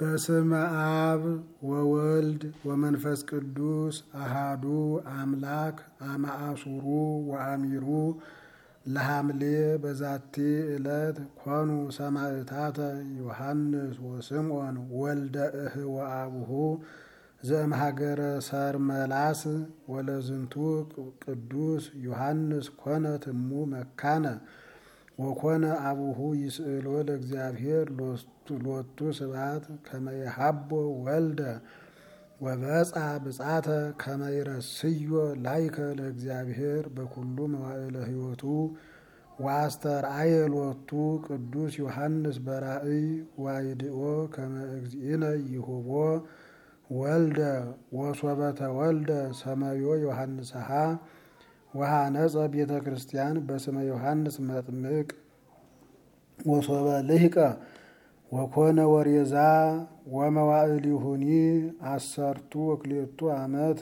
በስመ አብ ወወልድ ወመንፈስ ቅዱስ አሃዱ አምላክ አማአሱሩ ወአሚሩ ለሐምሌ በዛቲ ዕለት ኮኑ ሰማዕታተ ዮሐንስ ወስምዖን ወልደ እህወአቡሁ ዘእምሃገረ ሰርመላስ ወለዝንቱ ቅዱስ ዮሐንስ ኮነ ትሙ መካነ ወኮነ አቡሁ ይስእሎ ለእግዚአብሔር ሎቱ ስብሐት ከመ ይሃቦ ወልደ ወበጻ ብጻተ ከመ ይረስዮ ላይከ ለእግዚአብሔር በኩሉ መዋዕለ ሕይወቱ ወአስተርአየ ሎቱ ቅዱስ ዮሐንስ በራእይ ዋይድኦ ከመ እግዚእነ ይሁቦ ወልደ ወሶበተ ወልደ ሰመዮ ዮሐንስሃ ወሃነጸ ቤተ ክርስቲያን በስመ ዮሐንስ መጥምቅ ወሶበ ልሂቀ ወኮነ ወሬዛ ወመዋዕሊሁኒ አሰርቱ ወክልኤቱ ዓመት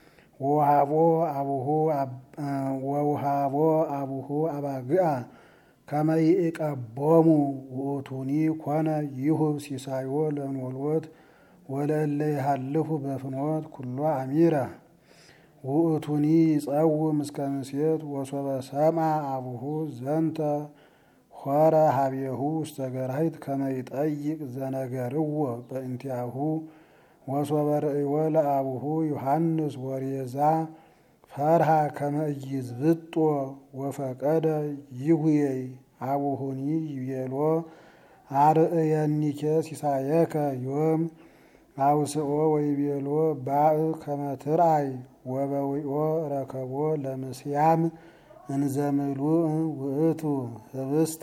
ወውሃቦ አቡሁ አባግዓ ከመ ይዕቀቦሙ ውእቱኒ ኮነ ይሁብ ሲሳዮ ለኖልወት ወለእለ ይሃልፉ በፍኖት ኩሎ አሚረ ውእቱኒ ይጸውም እስከ ምሴት ወሶበ ሰምዐ አቡሁ ዘንተ ሖረ ሀቤሁ ውስተ ገራሂት ከመ ይጠይቅ ዘነገርዎ በእንቲአሁ ወሶበ ርእዮ ለአቡሁ ዮሐንስ ወሬዛ ፈርሃ ከመ ኢይዝብጦ ወፈቀደ ይጉየይ አቡሁኒ ይቤሎ አርእየኒኬ ሲሳየከ ዮም አውስኦ ወይቤሎ ባእ ከመ ትርአይ ወበዊኦ ረከቦ ለምስያም እንዘምሉእ ውእቱ ህብስተ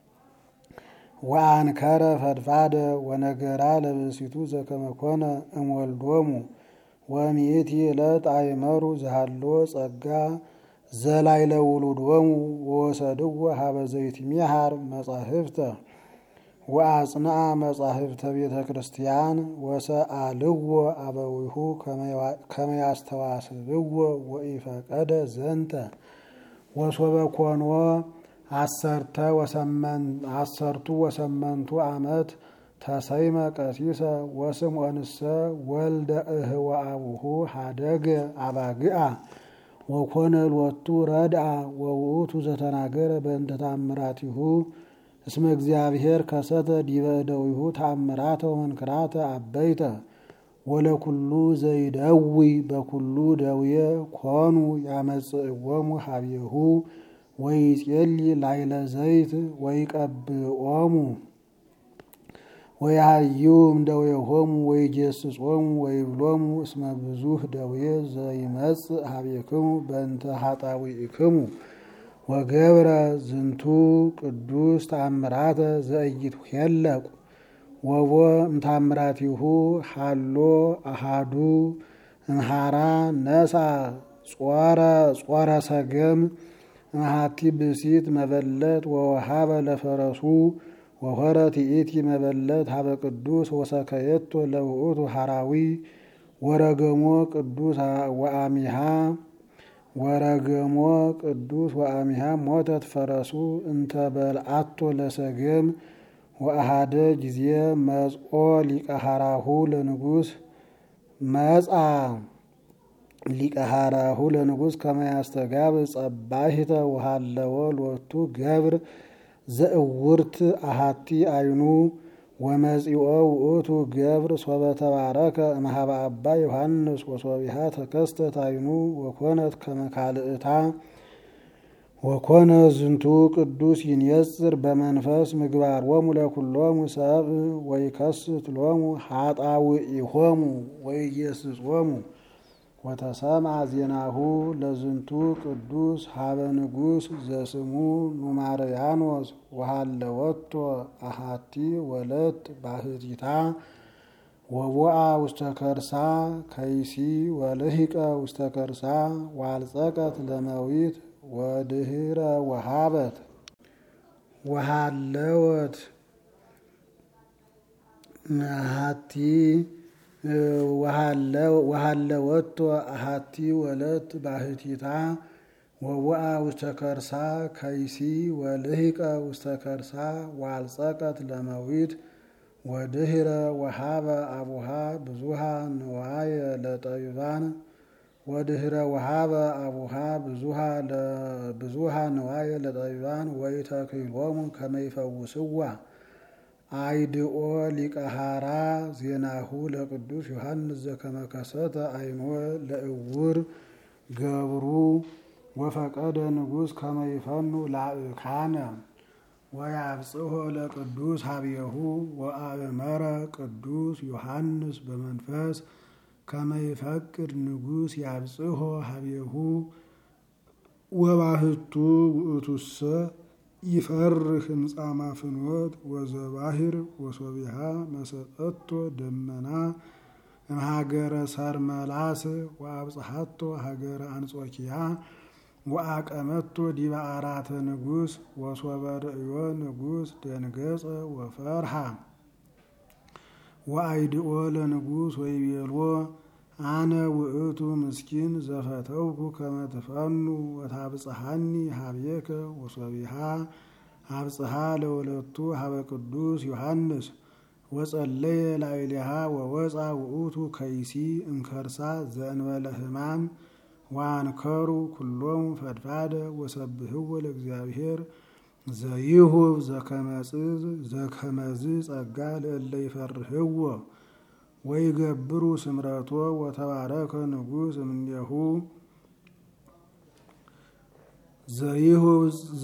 ወአንከረ ፈድፋደ ወነገራ ለብእሲቱ ዘከመ ኮነ እምወልዶሙ ወሚእቲ ዕለት አእመሩ ዘሃሎ ጸጋ ዘላይለ ውሉዶሙ ወወሰድዎ ሀበ ዘይትሜሃር መጻሕፍተ ወአጽንዐ መጻሕፍተ ቤተ ክርስቲያን ወሰአልዎ አበዊሁ ከመ ያስተዋስብዎ ወኢፈቀደ ዘንተ ወሶበ ኮኖ አሰርቱ ወሰመንቱ ዓመት ተሰይመ ቀሲሰ ወስምዖንሰ ወልደ እህወአቡሁ ሀደገ አባግዓ ወኮነ ሎቱ ረድአ ወውእቱ ዘተናገረ በእንተ ተአምራቲሁ እስመ እግዚአብሔር ከሰተ ዲበ እደዊሁ ተአምራተ ወመንክራተ አበይተ ወለኩሉ ዘይደዊ በኩሉ ደውየ ኮኑ ያመጽእዎሙ ሀቤሁ ወይጼሊ ላይለ ዘይት ወይቀብኦሙ ወያሃይው እምደዌሆሙ ወይጌስጾሙ ወይብሎሙ እስመ ብዙኅ ደዌ ዘይመጽእ ሀቤክሙ በእንተ ኃጣውኢክሙ ወገብረ ዝንቱ ቅዱስ ተአምራተ ዘኢይትኄለቁ ወቦ እምታምራቲሁ ሃሎ አሃዱ እምሃራ ነሳ ጾረ ሰገም እምሃቲ ብእሲት መበለት ወወሃበ ለፈረሱ ወሆረ ትኢቲ መበለት ሀበ ቅዱስ ወሰከየቶ ለውእቱ ሃራዊ ወረገሞ ቅዱስ ወአሚሃ ሞተት ፈረሱ እንተ በልዓቶ ለሰገም ወአሃደ ጊዜ መጽኦ ሊቀሃራሁ ለንጉስ ከመ ያስተጋብ ጸባሂተ ወሃለወ ሎቱ ገብር ዘእውርት አሃቲ አይኑ ወመጺኦ ውእቱ ገብር ሶበ ተባረከ እምኀበ አባ ዮሐንስ ወሶቢሃ ተከስተት አይኑ ወኮነት ከመ ካልእታ ወኮነ ዝንቱ ቅዱስ ይንየጽር በመንፈስ ምግባሮሙ ለኩሎሙ ሰብእ ወይከስት ሎሙ ኃጣውኢሆሙ ወይጌስጾሙ ወተሰምዐ ዜናሁ ለዝንቱ ቅዱስ ሀበ ንጉሥ ዘስሙ ኑማርያኖስ ወሃለወቶ አሃቲ ወለት ባህቲታ ወቦአ ውስተ ከርሳ ከይሲ ወልሂቀ ውስተ ከርሳ ዋልጸቀት ለመዊት ወድህረ ወሃበት ወሃለወት አሃቲ ወሃለወቶ አሃቲ ወለት ባህቲታ ወቦአ ውስተ ከርሳ ከይሲ ወልሂቀ ውስተ ከርሳ ዋልጸቀት ለመዊት ወድህረ ወሃበ አቡሃ ብዙሃ ንዋየ ለጠቢባን ወድህረ ወሃበ አቡሃ ብዙሃ ንዋየ ለጠቢባን ወኢተክህሎሙ ከመ ይፈውስዋ አይድኦ ሊቀሃራ ዜናሁ ለቅዱስ ዮሐንስ ዘከመ ከሰተ አይኖ ለእውር ገብሩ ወፈቀደ ንጉሥ ከመ ይፈኑ ላእካነ ወያብጽሖ ለቅዱስ ሀብየሁ ወአእመረ ቅዱስ ዮሐንስ በመንፈስ ከመ ይፈቅድ ንጉሥ ያብጽሖ ሀብየሁ ወባህቱ ውእቱሰ ይፈርህ ህንጻማ ፍኖት ወዘባህር ወሶቢሃ መሰጠቶ ደመና እምሃገረ ሰርመላስ ወአብጽሐቶ ሀገረ አንጾኪያ ወአቀመቶ ዲበ አራተ ንጉሥ ወሶበ ርእዮ ንጉሥ ደንገጸ ወፈርሃ ወአይድኦ ለንጉሥ ወይቤልዎ አነ ውእቱ ምስኪን ዘፈተውኩ ከመ ትፈኑ ወታብጽሐኒ ሀቤከ ወሶቢሃ አብጽሐ ለወለቱ ሀበ ቅዱስ ዮሐንስ ወጸለየ ላዕሌሃ ወወፃ ውእቱ ከይሲ እምከርሳ ዘእንበለ ሕማም ወአንከሩ ኩሎሙ ፈድፋደ ወሰብህዎ ለእግዚአብሔር ዘይሁብ ዘከመዝ ጸጋ ለእለ ይፈርህዎ ወይገብሩ ስምረቶ ወተባረከ ንጉሥ እምኔሁ ዘይሁብ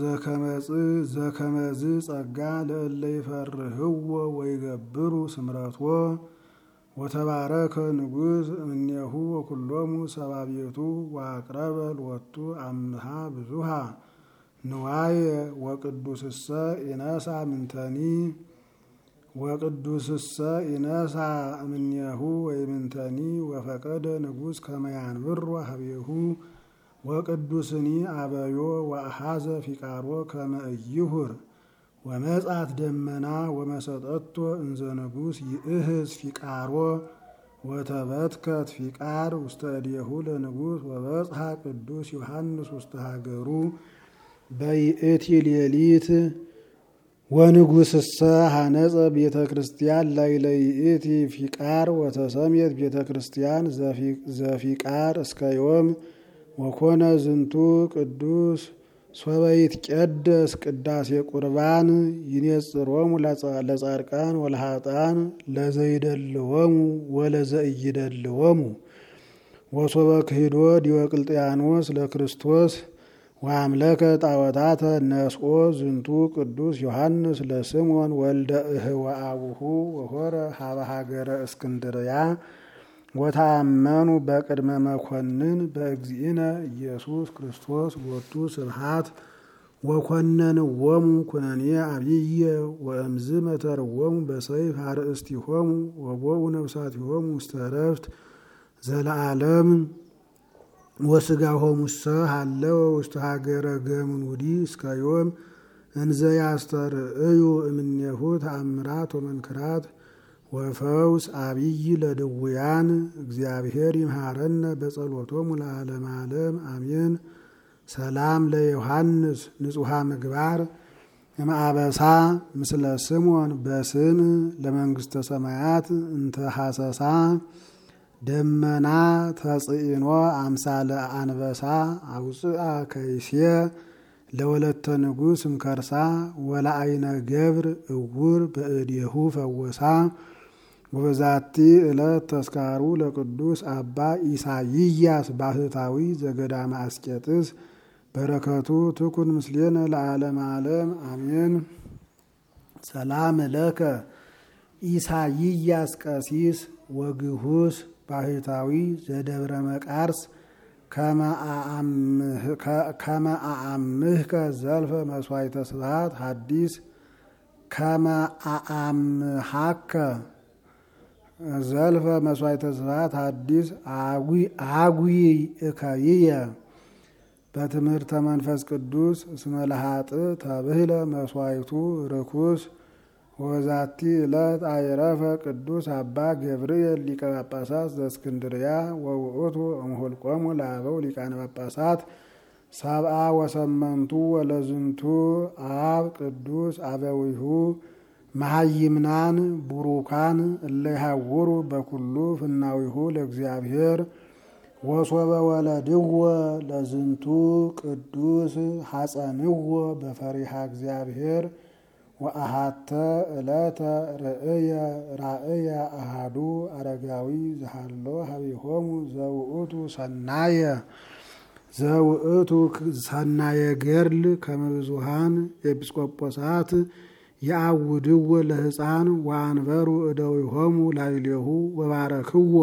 ዘከመዝ ጸጋ ለእለ ይፈርህዎ ወይገብሩ ስምረቶ ወተባረከ ንጉሥ እምኔሁ ወኩሎሙ ሰባቤቱ ወአቅረበ ሎቱ አምሃ ብዙሃ ንዋየ ወቅዱስሰ ኢነሳ ምንተኒ ወቅዱስሰ ኢነሳ እምኔሁ ወይምንተኒ ወፈቀደ ንጉሥ ከመ ያንብሮ ሀቤሁ ወቅዱስኒ አበዮ ወአሐዘ ፊቃሮ ከመ ኢይሁር ወመጻት ደመና ወመሰጠቶ እንዘ ንጉሥ ይእህዝ ፊቃሮ ወተበትከት ፊቃር ውስተ እዴሁ ለንጉሥ ወበጽሐ ቅዱስ ዮሐንስ ውስተ ሀገሩ በይእቲ ሌሊት ወንጉሥሰ ሐነጸ ቤተ ክርስቲያን ላዕለ ይእቲ ፊቃር ወተሰሜት ቤተ ክርስቲያን ዘፊቃር እስከ ዮም ወኮነ ዝንቱ ቅዱስ ሶበ ይትቀደስ ቅዳሴ ቁርባን ይኔጽሮሙ ለጻድቃን ወለኃጥአን ለዘይደልዎሙ ወለዘኢይደልዎሙ ወሶበ ክሂዶ ዲዮቅልጥያኖስ ለክርስቶስ ወአምለከ ጣዖታተ ነስኦ ዝንቱ ቅዱስ ዮሐንስ ለስምዖን ወልደ እህወ አቡሁ ወሆረ ሀበ ሀገረ እስክንድርያ ወታመኑ በቅድመ መኮንን በእግዚእነ ኢየሱስ ክርስቶስ ሎቱ ስብሐት ወኮነንዎሙ ኩነኔ አብየ ወእምዝ መተርዎሙ በሰይፍ አርእስቲሆሙ ወቦኡ ነፍሳቲሆሙ ውስተ ዕረፍት ዘለዓለም ወስጋሆሙሰ ሀለወ ውስተ ሀገረ ገምኑዲ እስከ ዮም እንዘ ያስተርእዩ እምኔሁ ተአምራት ወመንክራት ወፈውስ አብይ ለድውያን እግዚአብሔር ይምሃረነ በጸሎቶሙ ለዓለመ ዓለም አሜን። ሰላም ለዮሐንስ ንጹሐ ምግባር እምአበሳ ምስለ ስምዖን በስም ለመንግሥተ ሰማያት እንተ ሐሰሳ ደመና ተጽኢኖ አምሳለ አንበሳ አውፅአ ከይሴ ለወለተ ንጉሥ እምከርሳ ወለአይነ ገብር እውር በእዴሁ ፈወሳ ወበዛቲ ዕለት ተስካሩ ለቅዱስ አባ ኢሳይያስ ባህታዊ ዘገዳመ አስቄጥስ በረከቱ ትኩን ምስሌነ ለዓለመ ዓለም አሜን። ሰላም ለከ ኢሳይያስ ቀሲስ ወግሁስ ባህታዊ ዘደብረ መቃርስ ከመ አአምህከ ዘልፈ መስዋዕተ ስብሐት ሐዲስ ከመ አአምሃከ ዘልፈ መስዋዕተ ስብሐት ሐዲስ አጉይ እከይየ በትምህርተ መንፈስ ቅዱስ እስመ ለኃጥእ ተብህለ መስዋዕቱ ርኩስ ወዛቲ ዕለት አይረፈ ቅዱስ አባ ገብርኤል ሊቀ ጳጳሳት ዘእስክንድርያ ወውእቱ እምኍልቆሙ ለአበው ሊቃነ ጳጳሳት ሰብአ ወሰመንቱ ወለዝንቱ አብ ቅዱስ አበዊሁ መሃይምናን ቡሩካን እለ ይሃውሩ በኩሉ ፍናዊሁ ለእግዚአብሔር ወሶበ ወለድዎ ለዝንቱ ቅዱስ ሐጸንዎ በፈሪሃ እግዚአብሔር ወአሃተ ዕለተ ራእየ አሃዱ አረጋዊ ዘሃሎ ሀቢሆሙ ዘውእቱ ሰናየ ገድል ከመብዙሃን ኤጲስቆጶሳት የአውድዎ ለሕፃን ወአንበሩ እደዊሆሙ ላዕሌሁ ወባረክዎ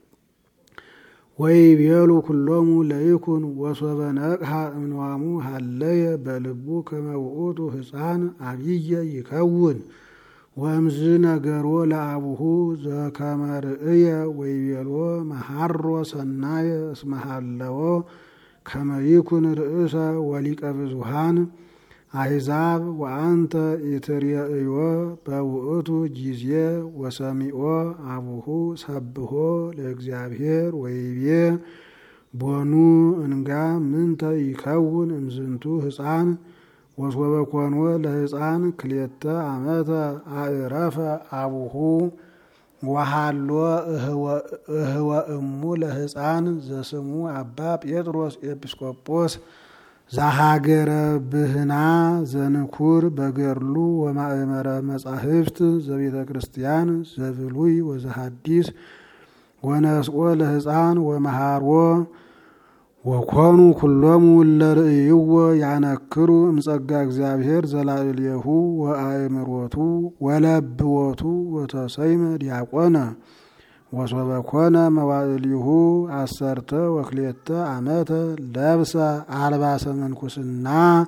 ወይቤሉ ኩሎሙ ለይኩን ወሶበ ነቅሐ እምንዋሙ ሀለየ በልቡ ከመ ውእቱ ሕፃን አብየ ይከውን ወእምዝ ነገሮ ለአቡሁ ዘከመ ርእየ ወይቤሎ መሃሮ ሰናየ እስመ ሀለዎ ከመ ይኩን ርእሰ ወሊቀ ብዙሃን አሕዛብ ወአንተ ኢትርእዮ በውእቱ ጊዜ ወሰሚዖ አቡሁ ሰብሖ ለእግዚአብሔር ወይቤ ቦኑ እንጋ ምንተ ይከውን እምዝንቱ ሕፃን ወሶበ ኮኖ ለሕፃን ክልኤተ ዓመተ አዕረፈ አቡሁ ወሃሎ እህወ እሙ ለሕፃን ዘስሙ አባ ጴጥሮስ ኤጲስቆጶስ ዘሃገረ ብህና ዘንኩር በገድሉ ወማእመረ መጻሕፍት ዘቤተ ክርስቲያን ዘብሉይ ወዘሐዲስ ወነስኦ ለሕፃን ወመሃርዎ ወኮኑ ኩሎሙ ለርእይዎ ያነክሩ እምጸጋ እግዚአብሔር ዘላዕሌሁ ወአእምሮቱ ወለብዎቱ ወተሰይመ ዲያቆነ ወሶበ ኮነ መዋዕሊሁ አሰርተ ወክልኤተ ዓመተ ለብሰ አልባሰ መንኩስና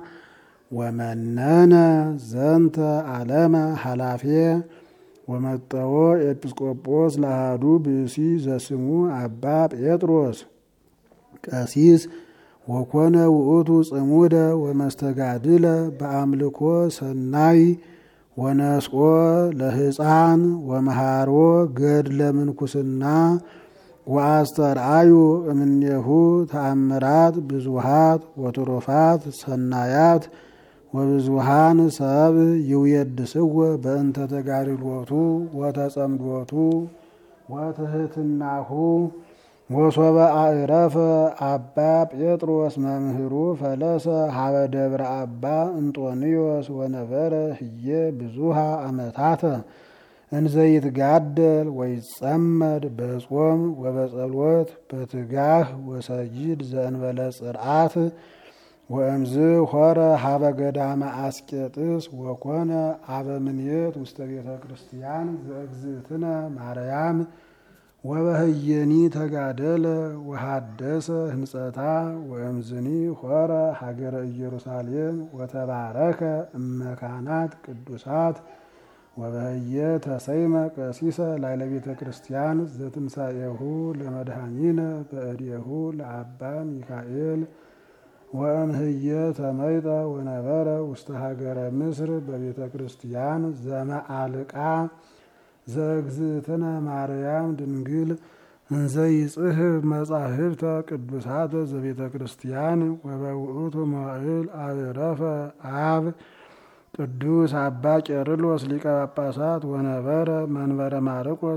ወመነነ ዘንተ ዓለመ ኃላፌ ወመጠዎ ኤጲስቆጶስ ለአሐዱ ብእሲ ዘስሙ አባ ጴጥሮስ ቀሲስ ወኮነ ውእቱ ጽሙደ ወመስተጋድለ በአምልኮ ሰናይ ወነስኦ ለሕፃን ወመሃሮ ገድለ ምንኩስና ወአስተርአዩ እምኔሁ ተአምራት ብዙሃት ወትሩፋት ሰናያት ወብዙሃን ሰብ ይውየድስዎ በእንተ ተጋድሎቱ ወተጸምዶቱ ወትሕትናሁ ወሶበ አዕረፈ አባ ጴጥሮስ መምህሩ ፈለሰ ሀበ ደብረ አባ እንጦንዮስ ወነበረ ህየ ብዙሃ ዓመታተ እንዘ ይትጋደል ወይጸመድ በጾም ወበጸሎት በትጋህ ወሰጂድ ዘእንበለ ጽርዓት ወእምዝ ሆረ ሀበ ገዳመ አስቄጥስ ወኮነ አበምኔት ውስተ ቤተ ክርስቲያን ዘእግዝእትነ ማርያም ወበህየኒ ተጋደለ ወሃደሰ ህንጸታ ወእምዝኒ ሆረ ሀገረ ኢየሩሳሌም ወተባረከ እመካናት ቅዱሳት ወበህየ ተሰይመ ቀሲሰ ላዕለ ቤተ ክርስቲያን ዘትንሣኤሁ ለመድኃኒነ በእዴሁ ለአባ ሚካኤል ወእምህየ ተመይጠ ወነበረ ውስተ ሀገረ ምስር በቤተ ክርስቲያን ዘመአልቃ ዘእግዝእትነ ማርያም ድንግል እንዘ ይጽሕፍ መጻሕፍተ ቅዱሳተ ዘቤተ ክርስቲያን ወበውእቱ መዋዕል አዕረፈ አብ ቅዱስ አባ ቄርሎስ ሊቀ ጳጳሳት ወነበረ መንበረ ማርቆስ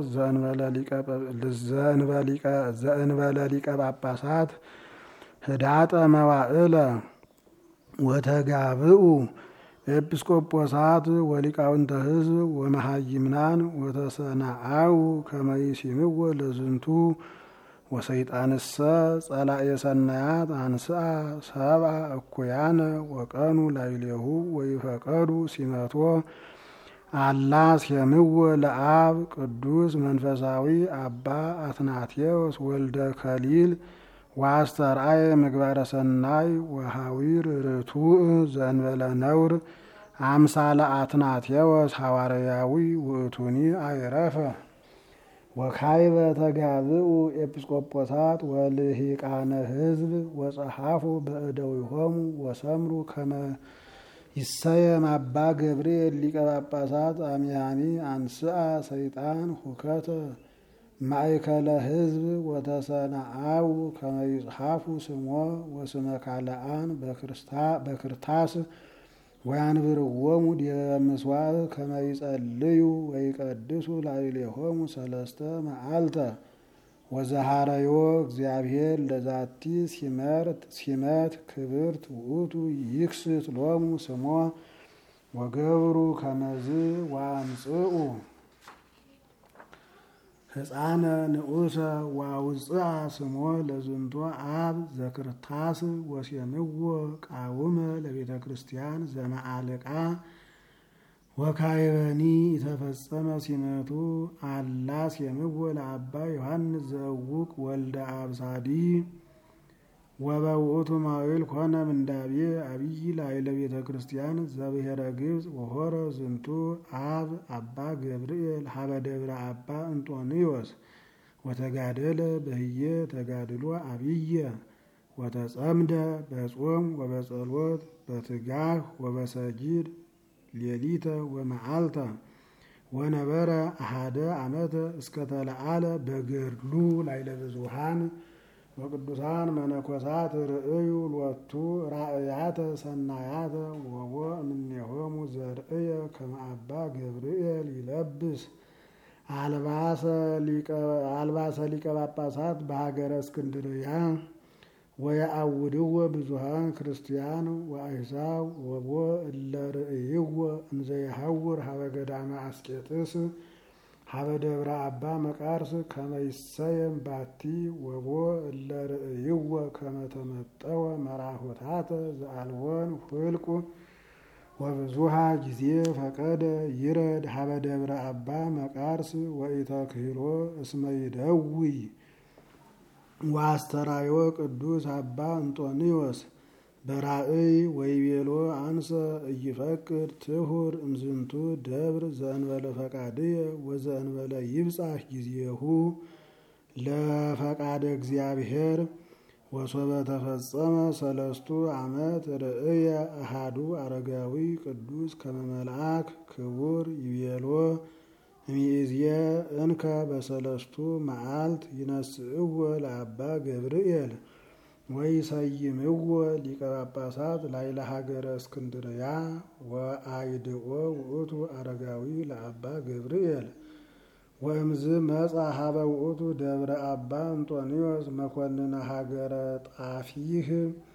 ዘእንበለ ሊቀ ጳጳሳት ህዳጠ መዋዕለ ወተጋብኡ ኤጲስቆጶሳት ወሊቃውንተ ሕዝብ ወመሃይምናን ወተሰናአው ከመ ይሲምዎ ለዝንቱ ወሰይጣንሰ ጸላኤ ሰናያት አንስአ ሰብአ እኩያነ ወቀኑ ላዕሌሁ ወይፈቀዱ ሲመቶ አላ ሲምዎ ለአብ ቅዱስ መንፈሳዊ አባ አትናቴዎስ ወልደ ከሊል ወአስተርአየ ምግባረ ሰናይ ወሐዊር ርቱዕ ዘእንበለ ነውር አምሳለ አትናቴዎስ ሐዋርያዊ ውእቱኒ አይረፈ ወካይበ ተጋብኡ ኤጲስቆጶሳት ወልሂቃነ ሕዝብ ወጸሐፉ በእደዊሆሙ ወሰምሩ ከመ ይሰየም አባ ገብርኤል ሊቀ ጳጳሳት አሚያሚ አንስአ ሰይጣን ሁከተ ማእከለ ሕዝብ ወተሰናአው ከመ ይጽሐፉ ስሞ ወስመ ካልአን በክርታስ ወያንብርዎሙ ዲበ ምጽዋዕ ከመ ይጸልዩ ወይቀድሱ ላዕሌሆሙ 3 መዓልተ ወዘሃረዮ እግዚአብሔር ለዛቲ ሲመት ክብርት ውእቱ ይክስት ሎሙ ስሞ ወገብሩ ከመዝ ወአምጽኡ ሕፃነ ንዑሰ ወአውፅአ ስሞ ለዝንቶ አብ ዘክርታስ ወሴምዎ ቃውመ ለቤተ ክርስቲያን ዘመዓልቃ ወካይበኒ ተፈጸመ ሲመቱ አላ ሴምዎ ለአባ ዮሐንስ ዘእውቅ ወልደ አብሳዲ ወበውእቱ መዋዕል ኮነ ምንዳቤ አብይ ላዕለ ቤተ ክርስቲያን ዘብሔረ ግብፅ ወሖረ ዝንቱ አብ አባ ገብርኤል ሀበ ደብረ አባ እንጦንዮስ ወተጋደለ በህየ ተጋድሎ አብየ ወተጸምደ በጾም ወበጸሎት በትጋህ ወበሰጊድ ሌሊተ ወመዓልተ ወነበረ አሃደ ዓመተ እስከተለዓለ በገድሉ ላዕለ ብዙኃን ወቅዱሳን መነኮሳት ርእዩ ሎቱ ራእያተ ሰናያተ ወቦ እምኔሆሙ ዘርእየ ከመ አባ ገብርኤል ይለብስ አልባሰ ሊቀ ጳጳሳት በሀገረ እስክንድርያ ወየአውድዎ ብዙኃን ክርስቲያን ወአሕዛብ ወቦ እለ ርእይዎ እንዘ ይሐውር ሀበ ገዳመ አስቄጥስ ሀበ ደብረ አባ መቃርስ ከመ ይሰየም ባቲ ወቦ እለ ርእይዎ ከመ ተመጠወ መራሁታተ ዘአልቦን ፍልቁ ወብዙሃ ጊዜ ፈቀደ ይረድ ሀበ ደብረ አባ መቃርስ ወኢተክህሎ እስመ ይደውይ ወአስተራዮ ቅዱስ አባ እንጦንዮስ በራእይ ወይቤሎ አንሰ እይፈቅድ ትሁር እምዝንቱ ደብር ዘእንበለ ፈቃድየ ወዘእንበለ ይብጻሕ ጊዜሁ ለፈቃደ እግዚአብሔር ወሶበ ተፈጸመ 3 ዓመት ርእየ አሃዱ አረጋዊ ቅዱስ ከመ መልአክ ክቡር ይቤሎ እምይእዝየ እንከ በ3 መዓልት ይነስእዎ ለአባ ገብርኤል ወይሰይምዎ ሊቀ ጳጳሳት ላዕለ ሀገረ እስክንድርያ ወአይድኦ ውእቱ አረጋዊ ለአባ ገብርኤል ወእምዝ መጻ ሀበ ውእቱ ደብረ አባ እንጦንዮስ መኮንነ ሀገረ ጣፊህ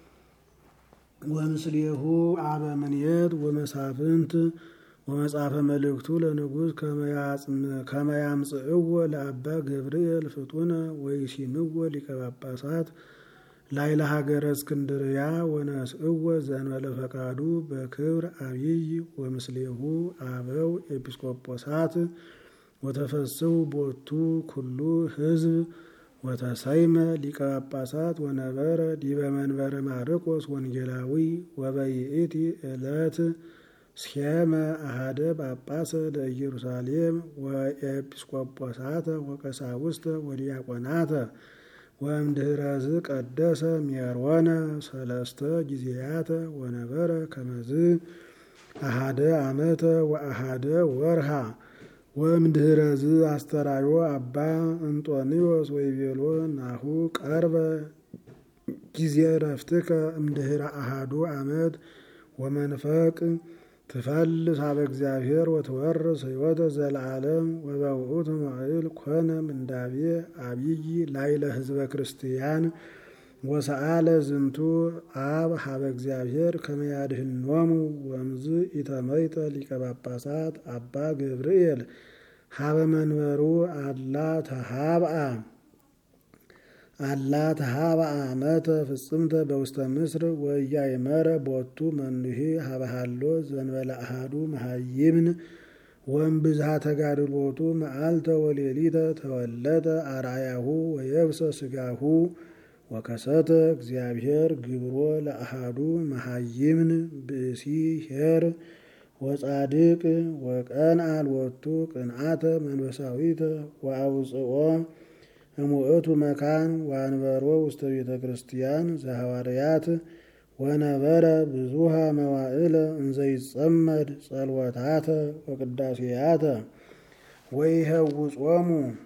ወምስሌሁ አበምኔት ወመሳፍንት ወመጽሐፈ መልእክቱ ለንጉሥ ከመ ያምጽእዎ ለአባ ገብርኤል ፍጡነ ወይሲምዎ ሊቀ ጳጳሳት ላዕለ ሀገረ እስክንድርያ ወነስእዎ ዘእንበለ ፈቃዱ በክብር አብይ ወምስሌሁ አበው ኤጲስቆጶሳት ወተፈስሑ ቦቱ ኩሉ ሕዝብ ወተሰይመ ሊቀ ጳጳሳት ወነበረ ዲበ መንበረ ማርቆስ ወንጌላዊ ወበይእቲ ዕለት ስኬመ አሃደ ጳጳሰ ለኢየሩሳሌም ወኤጲስቆጶሳተ ወቀሳውስተ ወዲያቆናተ ወእምድኅረዝ ቀደሰ ሜሮነ 3 ጊዜያተ ወነበረ ከመዝ አሃደ ዓመተ ወአሃደ ወርሃ ወእምድኅረዝ አስተራዮ አባ እንጦንዮስ ወይቤሎ ናሁ ቀርበ ጊዜ ረፍትከ እምድኅረ አሃዱ ዓመት ወመንፈቅ ትፈልስ ሀበ እግዚአብሔር ወትወርስ ሕይወተ ዘለዓለም ወበውእቱ መዋዕል ኮነ ምንዳቤ አብይ ላዕለ ሕዝበ ክርስቲያን ወሰአለ ዝንቱ አብ ሀበ እግዚአብሔር ከመ ያድኅኖሙ ወእምዝ ኢተመይጠ ሊቀ ጳጳሳት አባ ገብርኤል ሀበ መንበሩ አላ ተሃብአ ዓመተ ፍጽምተ በውስተ ምስር ወኢያእመረ ቦቱ መኑሂ ሀበ ሀሎ ዘእንበለ አሐዱ መሃይምን ወእምብዝሃ ተጋድሎቱ መዓልተ ወሌሊተ ተወለጠ አርአያሁ ወየብሰ ሥጋሁ ወከሰተ እግዚአብሔር ግብሮ ለአሐዱ መሃይምን ብእሲ ኄር ወጻድቅ ወቀንዐ ሎቱ ቅንዓተ መንፈሳዊተ ወአውጽኦ እሙእቱ መካን ወአንበሮ ውስተ ቤተ ክርስቲያን ዘሐዋርያት ወነበረ ብዙሃ መዋዕለ እንዘ ይጸመድ ጸልወታተ ወቅዳሴያተ ወይሄውጾሙ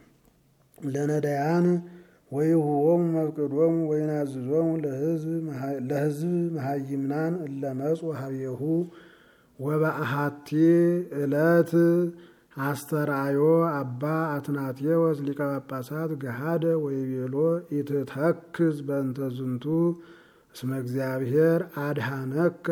ለነዳያን ወይሁቦሙ መፍቅዶሙ ወይናዝዞሙ ለሕዝብ መሃይምናን እለ መጹ ሀቤሁ ወበአሐቲ ዕለት አስተርአዮ አባ አትናቴዎስ ሊቀ ጳጳሳት ገሃደ ወይቤሎ ኢትተክዝ በእንተ ዝንቱ እስመ እግዚአብሔር አድኀነከ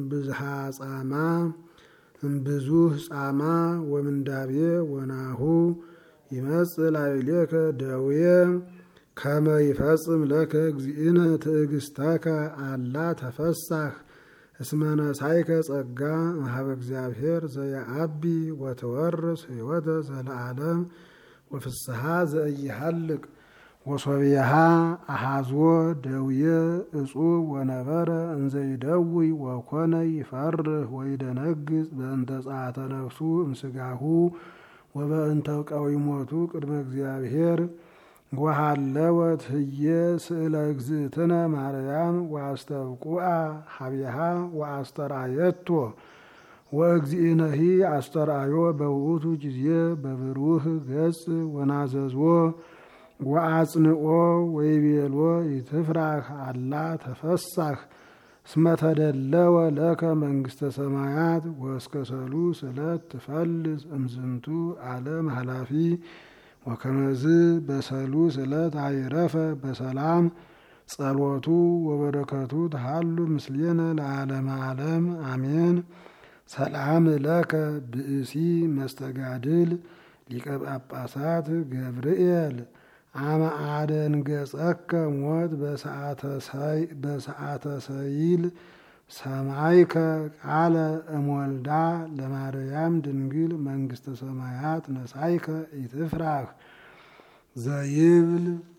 እምብዙሕ ጻማ ወምንዳቤ ወናሁ ይመጽእ ላዕሌከ ደዌ ከመ ይፈጽም ለከ እግዚእነ ትዕግሥተከ አላ ተፈሳህ እስመ ነሣእከ ጸጋ እምኀበ እግዚአብሔር ዘየዐቢ ወትወርስ ሕይወተ ዘለዓለም ወፍስሓ ዘኢይሃልቅ ወሶብየሃ አሐዝዎ ደውየ እጹብ ወነበረ እንዘ ይደውይ ወኮነ ይፈርህ ወይደነግጽ በእንተ ጸአተ ነፍሱ እምሥጋሁ ወበእንተ ቀዊሞቱ ቅድመ እግዚአብሔር ወሃለወት ህየ ስእለ እግዝእትነ ማርያም ወአስተብቁዓ ሀቢሃ ወአስተርአየቶ ወእግዚእነሂ አስተርአዮ በውእቱ ጊዜ በብሩህ ገጽ ወናዘዝዎ ወአጽንኦ ወይቤሎ ይትፍራህ አላ ተፈሳህ እስመ ተደለወ ለከ መንግሥተ ሰማያት ወእስከ ሰሉስ ዕለት ትፈልስ እምዝንቱ ዓለም ኃላፊ ወከመዝ በሰሉስ ዕለት አይረፈ በሰላም ጸሎቱ ወበረከቱ ተሃሉ ምስሌነ ለዓለመ ዓለም አሜን። ሰላም ለከ ብእሲ መስተጋድል ሊቀ ጳጳሳት ገብርኤል አመ አደንገጸከ ሞት በሰዓተ ሰይል ሰማይከ ቃለ እምወልዳ ለማርያም ድንግል መንግሥተ ሰማያት ነሣእከ ኢትፍራህ ዘይብል